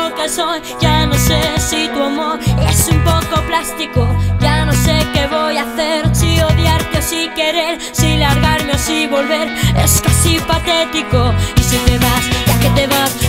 lo que soy. Ya no sé si tu amor es un poco plástico. Ya no sé qué voy a hacer, si odiarte o si querer, si largarme o si volver. Es casi patético. Y si te vas, ya que te vas,